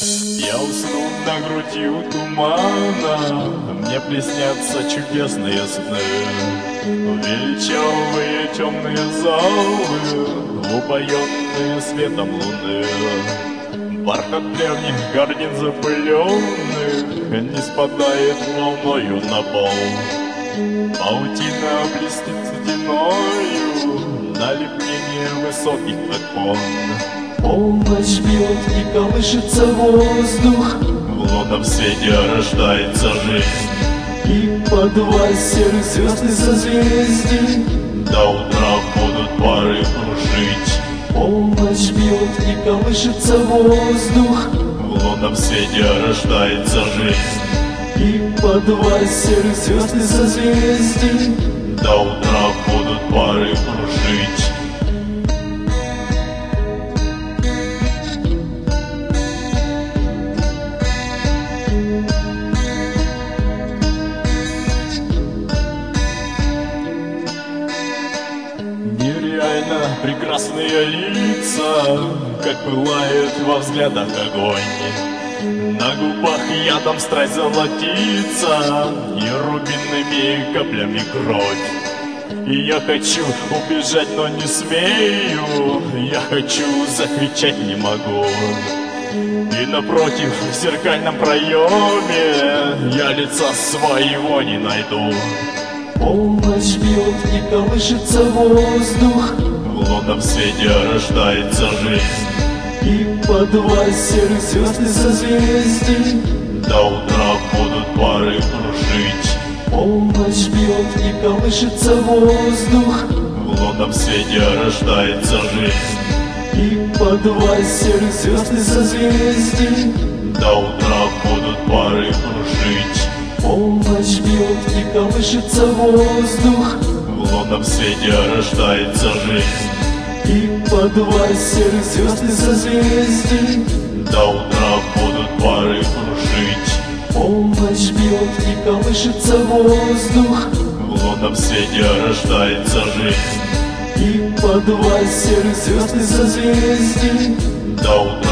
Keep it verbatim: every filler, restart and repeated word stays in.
Я усну на груди у тумана, мне приснятся чудесные сны. Величавые темные залы, упоенные светом луны. Бархат древних гардин запыленных не спадает волною на пол. Паутина блестит сединою на лепнине высоких окон. Полночь бьет и колышется воздух, В лунном свете рождается жизнь. и под власть серых звезд и созвездий До утра будут пары кружить. полночь бьет и колышется воздух, В лунном свете рождается жизнь. и под власть серых звезд и созвездий До утра будут пары кружить. Нереально прекрасные лица, как пылает во взглядах огонь. На губах ядом страсть золотится, и рубинными каплями кровь. И я хочу убежать, но не смею, я хочу закричать, не могу. И напротив, в зеркальном проеме, я лица своего не найду. полночь бьет и колышется воздух, В лунном свете рождается жизнь. и под власть серых звезд и созвездий До утра будут пары кружить. полночь бьет и колышется воздух, В лунном свете рождается жизнь. и под власть серых звезд и созвездий До утра будут пары кружить. полночь бьет и колышется воздух, В лунном свете рождается жизнь. и под власть серых звезд и созвездий До утра будут пары кружить. полночь бьет и колышется воздух, В лунном свете рождается жизнь. и под власть серых звезд и созвездий До утра